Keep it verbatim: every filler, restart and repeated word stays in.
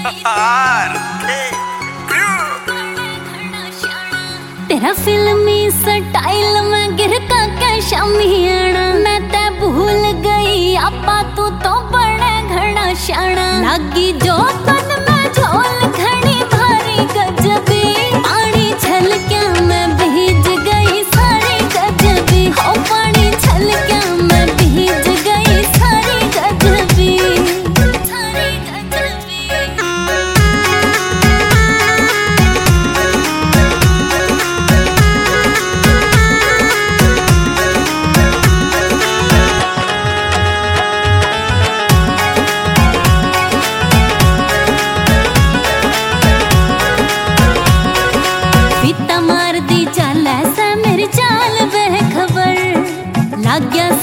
तेरा फिल्मी स्टाइल में गिर का के शामी आना, मैं ते भूल गई आपा तू तो बड़े घना शाना। लागी जो तन में झोल घनी भारी गजबी, पानी छलक्या मैं भीज गई सारी गजबी। हो पानी छलक्या मैं भीज गई सारी गजबी, सारी गजबी। मार दी चाल ऐसा मेरी चाल बह खबर, लाग गया